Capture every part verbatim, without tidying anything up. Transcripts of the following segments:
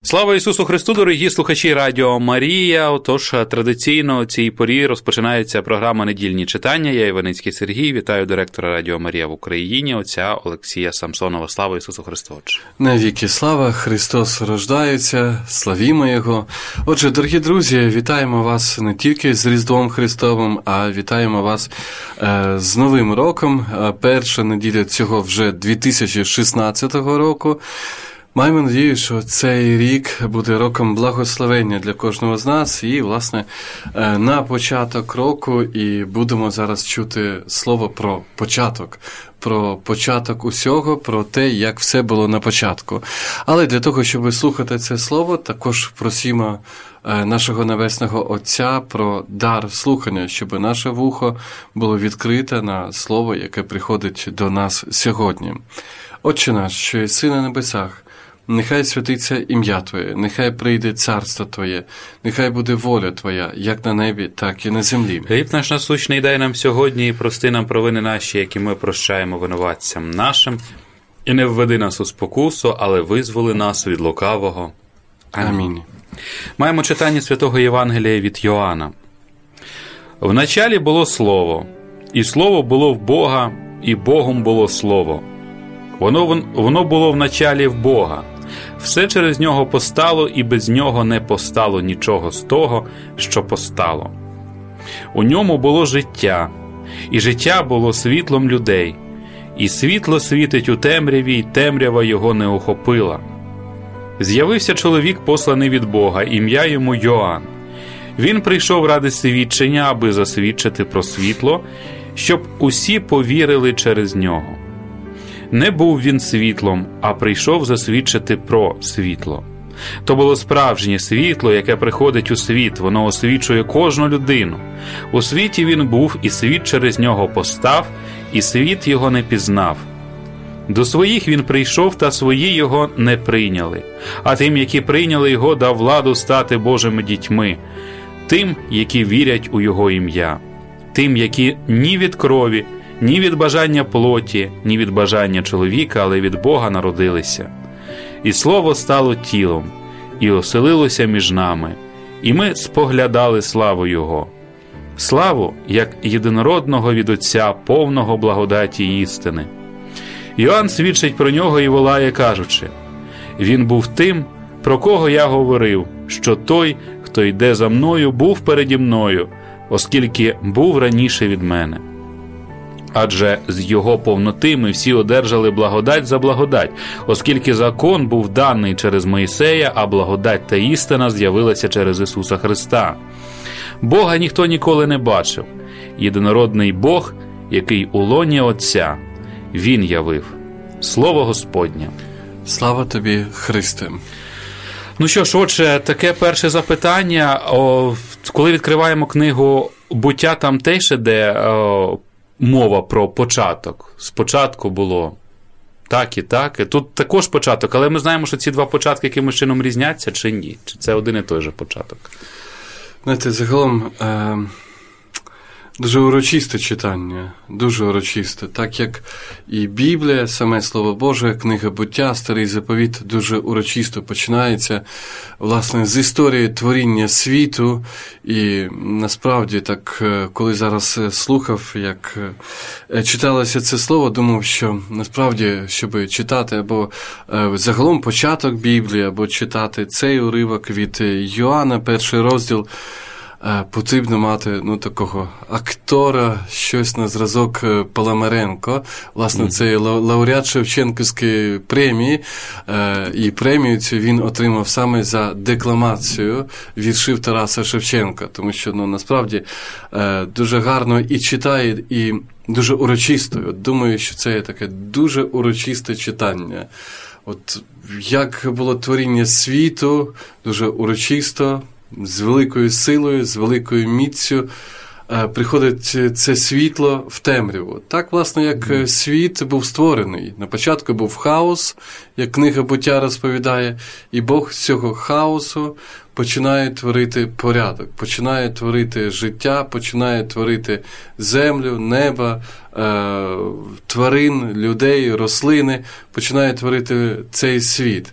Слава Ісусу Христу, дорогі слухачі Радіо Марія. Отож, традиційно у цій порі розпочинається програма «Недільні читання». Я Іваницький Сергій, вітаю директора Радіо Марія в Україні, отця Олексія Самсонова. Слава Ісусу Христу, Отче! Навіки слава, Христос рождається, славімо Його. Отже, дорогі друзі, вітаємо вас не тільки з Різдвом Христовим, а вітаємо вас е, з Новим роком. Перша неділя цього вже дві тисячі шістнадцятого року. Маємо надію, що цей рік буде роком благословення для кожного з нас. І, власне, на початок року і будемо зараз чути слово про початок. Про початок усього, про те, як все було на початку. Але для того, щоб слухати це слово, також просимо нашого Небесного Отця про дар слухання, щоб наше вухо було відкрите на слово, яке приходить до нас сьогодні. Отче наш, що єси на небесах, нехай святиться ім'я Твоє, нехай прийде царство Твоє, нехай буде воля Твоя, як на небі, так і на землі. Хліб наш насущний дай нам сьогодні, і прости нам провини наші, які ми прощаємо винуватцям нашим. І не введи нас у спокусу, але визволи нас від лукавого. Амінь. Амінь. Маємо читання Святого Євангелія від Йоанна. «Вначалі було Слово, і Слово було в Бога, і Богом було Слово. Воно, воно було вначалі в Бога. Все через Нього постало, і без Нього не постало нічого з того, що постало. У Ньому було життя, і життя було світлом людей. І світло світить у темряві, і темрява його не охопила. З'явився чоловік, посланий від Бога, ім'я йому Йоанн. Він прийшов ради свідчення, аби засвідчити про світло, щоб усі повірили через нього. Не був він світлом, а прийшов засвідчити про світло. То було справжнє світло, яке приходить у світ, воно освічує кожну людину. У світі він був, і світ через нього постав, і світ його не пізнав. До своїх він прийшов, та свої його не прийняли. А тим, які прийняли його, дав владу стати Божими дітьми, тим, які вірять у його ім'я, тим, які ні від крові, ні від бажання плоті, ні від бажання чоловіка, але від Бога народилися. І Слово стало тілом, і оселилося між нами, і ми споглядали славу Його. Славу, як єдинородного від Отця, повного благодаті й істини. Йоанн свідчить про нього і волає, кажучи: «Він був тим, про кого я говорив, що той, хто йде за мною, був переді мною, оскільки був раніше від мене». Адже з його повноти ми всі одержали благодать за благодать, оскільки закон був даний через Мойсея, а благодать та істина з'явилася через Ісуса Христа. Бога ніхто ніколи не бачив. Єдинородний Бог, який у лоні Отця, Він явив. Слово Господнє. Слава тобі, Христе. Ну що ж, отже, таке перше запитання. О, коли відкриваємо книгу «Буття», там теж іде о, мова про початок. Спочатку було так і так. І тут також початок, але ми знаємо, що ці два початки якимось чином різняться чи ні? Чи це один і той же початок? Знаєте, загалом е- дуже урочисте читання, дуже урочисте. Так як і Біблія, саме Слово Боже, книга «Буття», Старий Заповіт дуже урочисто починається, власне, з історії творіння світу. І насправді, так, коли зараз слухав, як читалося це слово, думав, що насправді, щоб читати або загалом початок Біблії, або читати цей уривок від Йоанна, перший розділ, потрібно мати, ну, такого актора, щось на зразок Паламаренко. Власне, mm-hmm. це лауреат Шевченківської премії, і премію цю він отримав саме за декламацію віршів Тараса Шевченка, тому що, ну, насправді, дуже гарно і читає, і дуже урочисто. От думаю, що це є таке дуже урочисте читання. От як було творіння світу, дуже урочисто, з великою силою, з великою міцю е, приходить це світло в темряву. Так, власне, як mm. світ був створений. На початку був хаос, як книга «Буття» розповідає, і Бог з цього хаосу починає творити порядок, починає творити життя, починає творити землю, небо, тварин, людей, рослини, починає творити цей світ.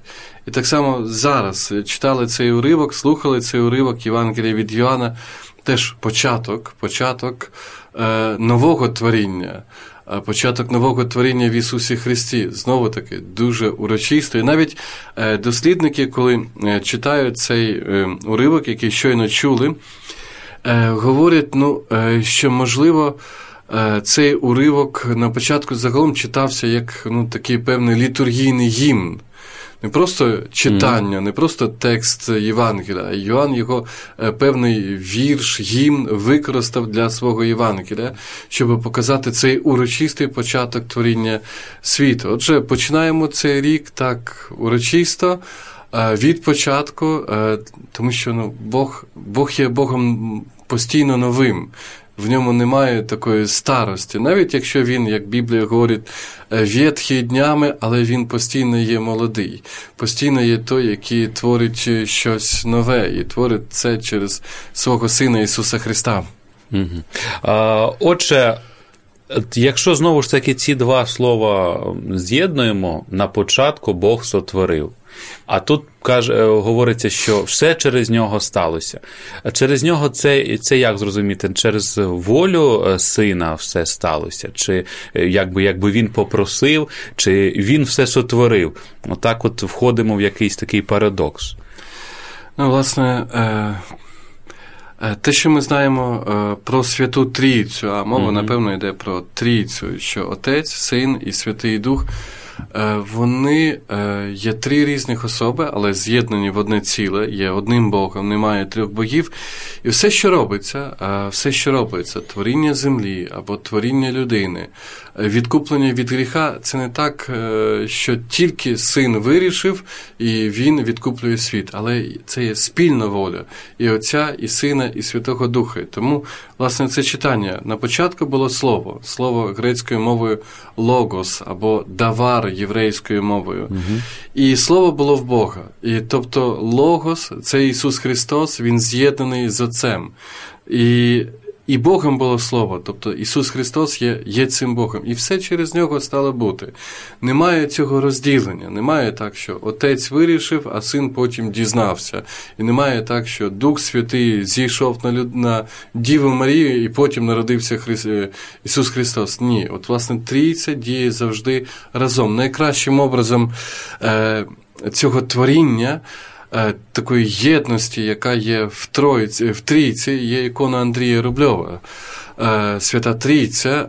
І так само зараз читали цей уривок, слухали цей уривок Євангелія від Йоанна, теж початок, початок е, нового творіння, е, початок нового творіння в Ісусі Христі. Знову-таки, дуже урочисто. І навіть е, дослідники, коли е, читають цей е, уривок, який щойно чули, е, говорять, ну, е, що, можливо, е, цей уривок на початку загалом читався як, ну, такий певний літургійний гімн. Не просто читання, не просто текст Євангелія, а Йоанн його певний вірш, гімн використав для свого Євангелія, щоб показати цей урочистий початок творіння світу. Отже, починаємо цей рік так урочисто, від початку, тому що ну, Бог, Бог є Богом постійно новим. В ньому немає такої старості. Навіть якщо він, як Біблія говорить, ветхий днями, але він постійно є молодий. Постійно є той, який творить щось нове. І творить це через свого Сина Ісуса Христа. Угу. А, отже, якщо знову ж таки ці два слова з'єднуємо, на початку Бог сотворив. А тут каже, говориться, що все через нього сталося. Через нього це, це як зрозуміти? Через волю сина все сталося? Чи якби, якби він попросив, чи він все сотворив? Отак от входимо в якийсь такий парадокс. Ну, власне, те, що ми знаємо про Святу Трійцю, а мова, mm-hmm. напевно, йде про Трійцю, що Отець, Син і Святий Дух, вони є три різних особи, але з'єднані в одне ціле, є одним Богом, немає трьох богів. І все, що робиться, все, що робиться, творіння землі або творіння людини, відкуплення від гріха, це не так, що тільки Син вирішив, і Він відкуплює світ, але це є спільна воля і Отця, і Сина, і Святого Духа. Тому, власне, це читання. На початку було слово, слово грецькою мовою «логос» або «давар» єврейською мовою. Угу. І слово було в Бога. І, тобто Логос – це Ісус Христос, Він з'єднаний з Отцем. І, і Богом було Слово, тобто Ісус Христос є, є цим Богом. І все через Нього стало бути. Немає цього розділення, немає так, що Отець вирішив, а Син потім дізнався. І немає так, що Дух Святий зійшов на, люд... на Діву Марію і потім народився Хри... Ісус Христос. Ні, от власне Трійця діє завжди разом. Найкращим образом е... цього творіння, такої єдності, яка є в Троїці, в Трійці, є ікона Андрія Рубльова. Свята Трійця,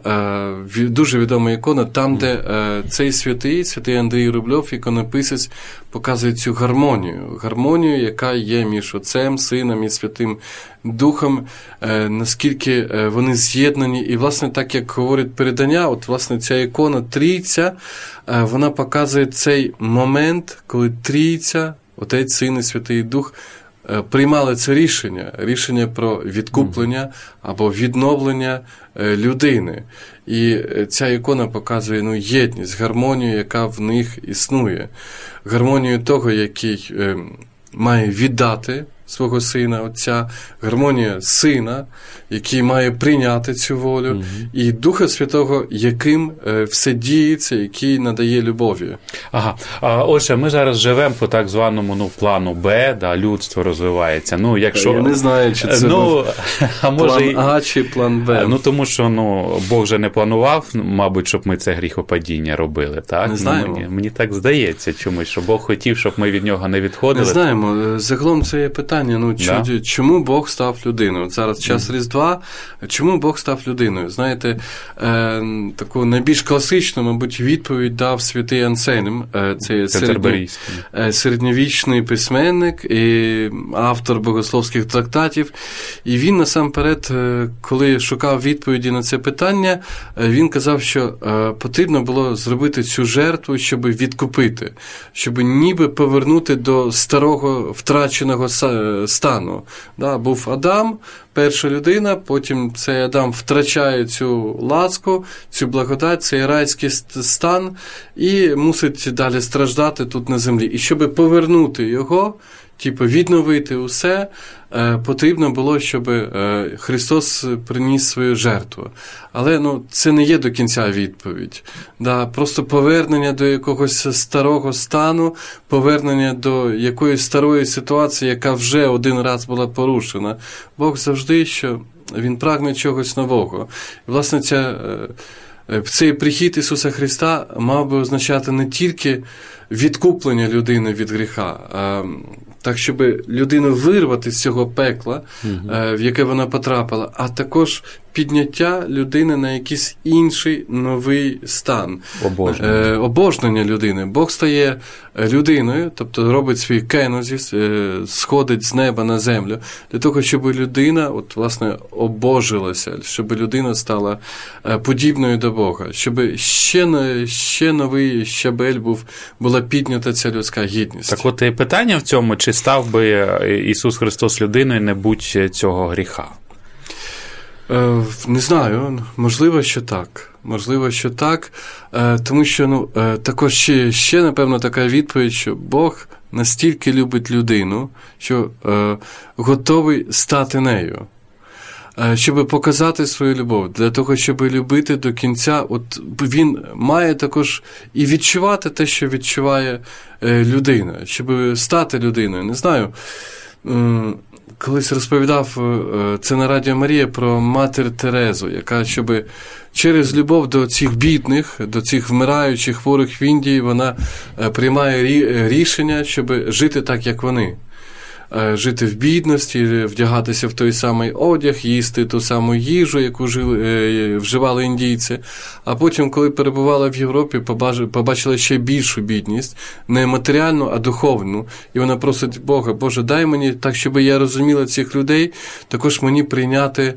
дуже відома ікона, там, де цей святий, святий Андрій Рубльов, іконописець, показує цю гармонію. Гармонію, яка є між Отцем, Сином і Святим Духом, наскільки вони з'єднані. І, власне, так як говорить передання, от, власне, ця ікона Трійця, вона показує цей момент, коли Трійця, Отець, Син і Святий Дух приймали це рішення, рішення про відкуплення або відновлення людини. І ця ікона показує ну, єдність, гармонію, яка в них існує. Гармонію того, який е, має віддати свого сина, Отця, гармонія Сина, який має прийняти цю волю, угу. і Духа Святого, яким е, все діється, який надає любові. Ага. А, отже, ми зараз живемо по так званому ну, плану Б, да, людство розвивається. Ну, якщо... Я не знаю, чи це ну, був а може... план А чи план Б. Ну, тому що ну, Бог же не планував, мабуть, щоб ми це гріхопадіння робили, так? Не знаємо. Ну, мені, мені так здається чомусь, що Бог хотів, щоб ми від нього не відходили. Не знаємо. Загалом це є питання. Ну, да? Чому Бог став людиною? От зараз час mm. Різдва. Чому Бог став людиною? Знаєте, е, таку найбільш класичну, мабуть, відповідь дав святий Ансельм. Е, це середньо, е, середньовічний письменник і автор богословських трактатів. І він, насамперед, е, коли шукав відповіді на це питання, е, він казав, що е, потрібно було зробити цю жертву, щоб відкупити, щоб ніби повернути до старого втраченого стану. Да, був Адам, перша людина, потім цей Адам втрачає цю ласку, цю благодать, цей райський стан і мусить далі страждати тут на землі. І щоб повернути його, типу, відновити усе, потрібно було, щоб Христос приніс свою жертву. Але ну, це не є до кінця відповідь. Да, просто повернення до якогось старого стану, повернення до якоїсь старої ситуації, яка вже один раз була порушена. Бог завжди, що Він прагне чогось нового. І, власне, ця, цей прихід Ісуса Христа мав би означати не тільки відкуплення людини від гріха, а так, щоб людину вирвати з цього пекла, угу. в яке вона потрапила, а також підняття людини на якийсь інший новий стан. Обожнення. Е, обожнення людини. Бог стає людиною, тобто робить свій кенозіс, е, сходить з неба на землю, для того, щоб людина, от, власне, обожилася, щоб людина стала е, подібною до Бога, щоб ще, ще новий щабель був, була піднята ця людська гідність. Так от і питання в цьому, чи став би Ісус Христос людиною, не будь цього гріха? Не знаю, можливо, що так. Можливо, що так, тому що, ну, також ще, ще, напевно, така відповідь, що Бог настільки любить людину, що е, готовий стати нею, е, щоб показати свою любов, для того, щоб любити до кінця. От він має також і відчувати те, що відчуває е, людина, щоб стати людиною. Не знаю, е, колись розповідав це на Радіо Марія про матір Терезу, яка, щоб через любов до цих бідних, до цих вмираючих хворих в Індії, вона приймає рішення, щоб жити так, як вони. Жити в бідності, вдягатися в той самий одяг, їсти ту саму їжу, яку жили, вживали індійці. А потім, коли перебувала в Європі, побачила ще більшу бідність, не матеріальну, а духовну. І вона просить Бога: Боже, дай мені так, щоб я розуміла цих людей, також мені прийняти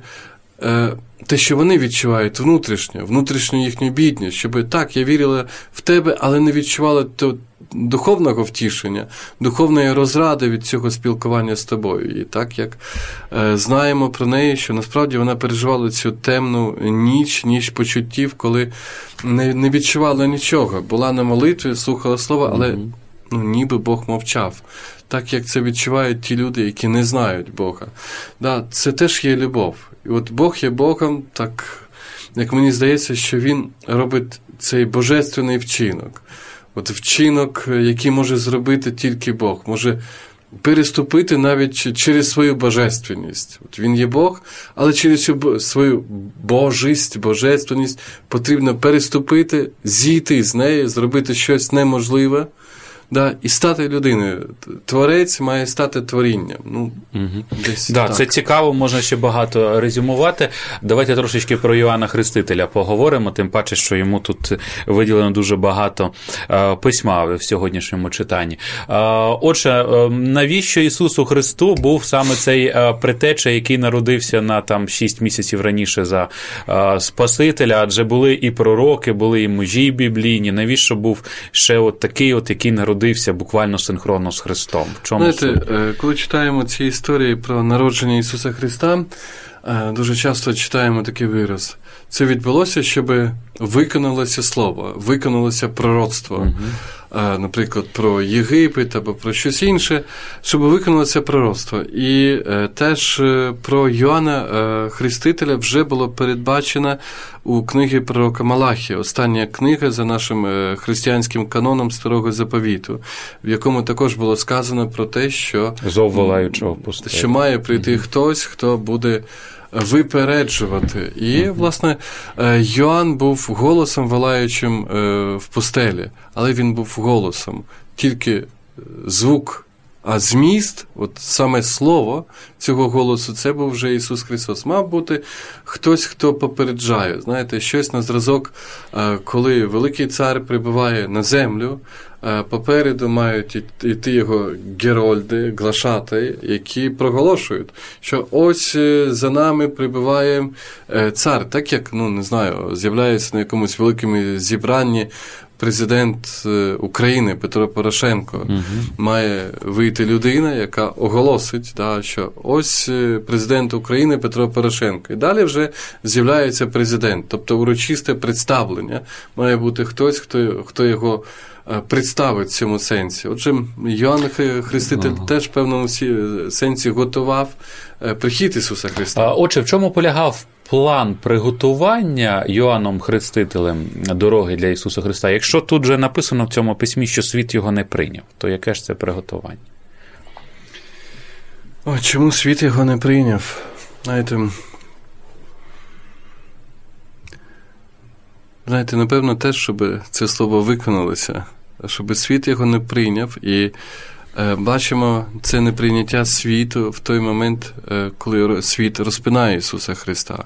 е, те, що вони відчувають внутрішньо, внутрішню їхню бідність, щоб так, я вірила в Тебе, але не відчувала то, духовного втішення, духовної розради від цього спілкування з тобою. І так, як е, знаємо про неї, що насправді вона переживала цю темну ніч, ніч почуттів, коли не, не відчувала нічого. Була на молитві, слухала слова, але mm-hmm. ну, ніби Бог мовчав. Так, як це відчувають ті люди, які не знають Бога. Да, це теж є любов. І от Бог є Богом, так, як мені здається, що Він робить цей божественний вчинок. От вчинок, який може зробити тільки Бог, може переступити навіть через свою божественність. От він є Бог, але через цю свою божість, божественність потрібно переступити, зійти з неї, зробити щось неможливе, да, і стати людиною. Творець має стати творінням. Ну, угу. десь да, так. Це цікаво, можна ще багато резюмувати. Давайте трошечки про Йоанна Хрестителя поговоримо, тим паче, що йому тут виділено дуже багато е, письма в сьогоднішньому читанні. Е, отже, е, навіщо Ісусу Христу був саме цей е, предтеча, який народився на там шість місяців раніше за е, Спасителя? Адже були і пророки, були і мужі біблійні. Навіщо був ще от такий, от, який народився буквально синхронно з Христом? В чому Знаєте, суть? Коли читаємо ці історії про народження Ісуса Христа, дуже часто читаємо такий вираз. Це відбулося, щоб виконалося слово, виконалося пророцтво. Угу. Наприклад, про Єгипет або про щось інше, щоб виконалося пророцтво. І теж про Йоанна Хрестителя вже було передбачено у книгі пророка Малахії, остання книга за нашим християнським каноном Старого Заповіту, в якому також було сказано про те, що, що має прийти угу. хтось, хто буде випереджувати. І, власне, Йоанн був голосом, волаючим в пустелі, але він був голосом. Тільки звук, а зміст, от саме слово цього голосу, це був вже Ісус Христос. Мав бути хтось, хто попереджає. Знаєте, щось на зразок, коли великий цар прибуває на землю, попереду мають іти його герольди, глашати, які проголошують, що ось за нами прибуває цар. Так як, ну, не знаю, з'являється на якомусь великому зібранні президент України Петро Порошенко, угу. має вийти людина, яка оголосить, да, що ось президент України Петро Порошенко. І далі вже з'являється президент. Тобто урочисте представлення. Має бути хтось, хто, хто його представить в цьому сенсі. Отже, Йоанн Хреститель ага. теж в певному сенсі готував прихід Ісуса Христа. Отже, в чому полягав план приготування Йоанном Хрестителем дороги для Ісуса Христа? Якщо тут же написано в цьому письмі, що світ його не прийняв, то яке ж це приготування? О, чому світ його не прийняв? Знаєте, знаєте, напевно, теж, щоб це слово виконалося, щоб світ його не прийняв. І е, бачимо це неприйняття світу в той момент, е, коли світ розпинає Ісуса Христа.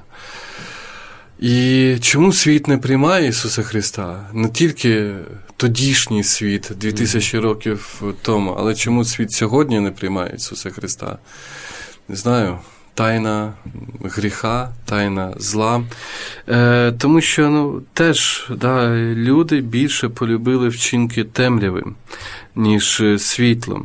І чому світ не приймає Ісуса Христа? Не тільки тодішній світ, дві тисячі років тому, але чому світ сьогодні не приймає Ісуса Христа? Не знаю. Тайна гріха, тайна зла. Е, тому що ну, теж да, люди більше полюбили вчинки темряви, ніж світлом.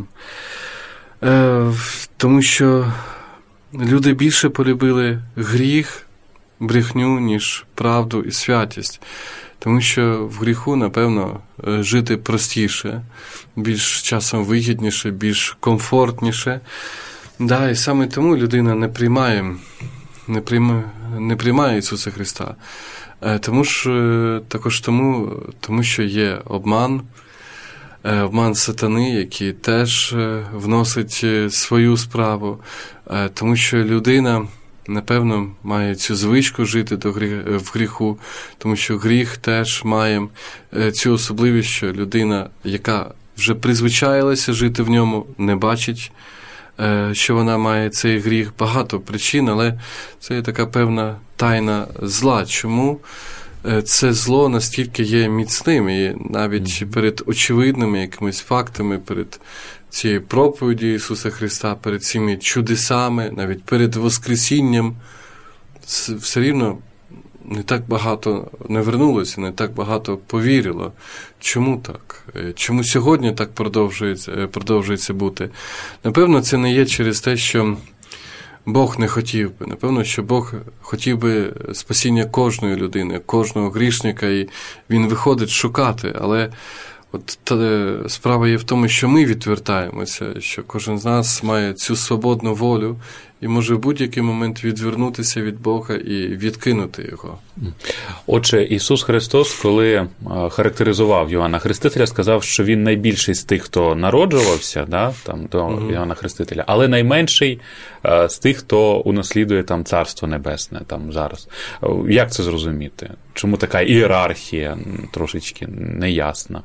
Е, тому що люди більше полюбили гріх, брехню, ніж правду і святість. Тому що в гріху, напевно, жити простіше, більш часом вигідніше, більш комфортніше. Да, і саме тому людина не приймає, не приймає, не приймає Ісуса Христа. Тому ж, також тому, тому, що є обман, обман сатани, який теж вносить свою справу, тому що людина, напевно, має цю звичку жити до гріх, в гріху, тому що гріх теж має цю особливість, що людина, яка вже призвичаїлася жити в ньому, не бачить, що вона має цей гріх. Багато причин, але це є така певна тайна зла. Чому це зло настільки є міцним, і навіть перед очевидними якимись фактами, перед цією проповіддю Ісуса Христа, перед цими чудесами, навіть перед Воскресінням, все рівно не так багато не вернулося, не так багато повірило. Чому так? Чому сьогодні так продовжується, продовжується бути? Напевно, це не є через те, що Бог не хотів би. Напевно, що Бог хотів би спасіння кожної людини, кожного грішника, і Він виходить шукати. Але от та справа є в тому, що ми відвертаємося, що кожен з нас має цю свободну волю і може в будь-який момент відвернутися від Бога і відкинути Його. Отже, Ісус Христос, коли характеризував Йоанна Хрестителя, сказав, що Він найбільший з тих, хто народжувався, да, там, до mm-hmm. Йоанна Хрестителя, але найменший з тих, хто унаслідує там Царство Небесне там зараз. Як це зрозуміти? Чому така ієрархія трошечки неясна?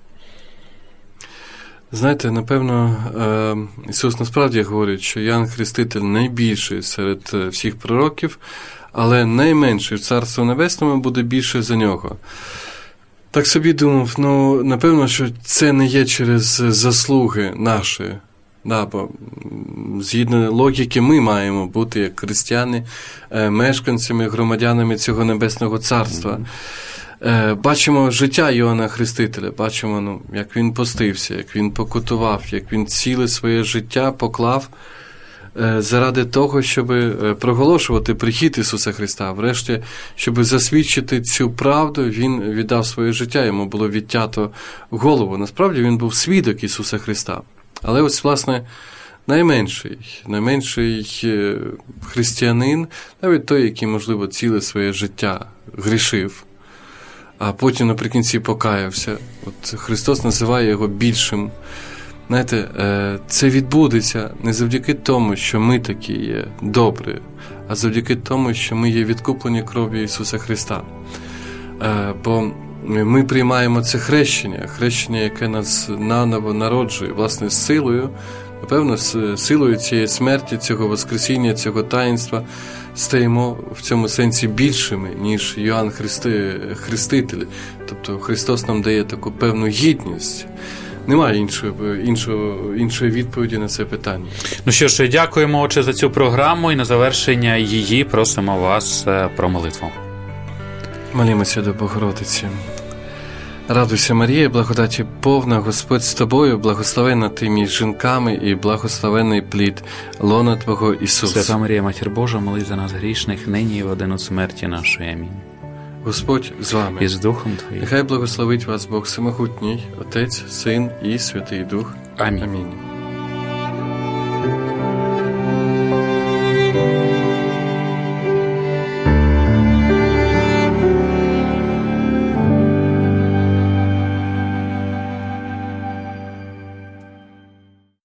Знаєте, напевно, Ісус насправді говорить, що Йоанн Хреститель найбільший серед всіх пророків, але найменший в Царстві Небесному буде більше за нього. Так собі думав, ну, напевно, що це не є через заслуги наші, да, бо згідно логіки ми маємо бути, як християни, мешканцями, громадянами цього Небесного Царства. Mm-hmm. Бачимо життя Йоанна Хрестителя, бачимо, ну, як він постився, як він покутував, як він ціле своє життя поклав заради того, щоб проголошувати прихід Ісуса Христа. Врешті, щоб засвідчити цю правду, він віддав своє життя, йому було відтято голову. Насправді він був свідок Ісуса Христа. Але ось, власне, найменший, найменший християнин, навіть той, який, можливо, ціле своє життя грішив, а потім наприкінці покаявся. От Христос називає його більшим. Знаєте, це відбудеться не завдяки тому, що ми такі є добрі, а завдяки тому, що ми є відкуплені кров'ю Ісуса Христа. Бо ми приймаємо це хрещення, хрещення, яке нас наново народжує, власне, з силою, напевно, з силою цієї смерті, цього воскресіння, цього таїнства, стаємо в цьому сенсі більшими, ніж Йоанн Христи, Хреститель. Тобто Христос нам дає таку певну гідність. Немає іншої, іншої, іншої відповіді на це питання. Ну що ж, дякуємо, отче, за цю програму, і на завершення її просимо вас про молитву. Молімося до Богородиці. Радуйся, Марія, благодаті повна, Господь з тобою, благословенна ти між жінками і благословенний плід лона Твого Ісус. Свята Марія, Матір Божа, молись за нас грішних, нині і в годину смерті нашої. Амінь. Господь з вами. і з Духом Твоїм. Нехай благословить вас Бог Всемогутній, Отець, Син і Святий Дух. Амінь. Амінь.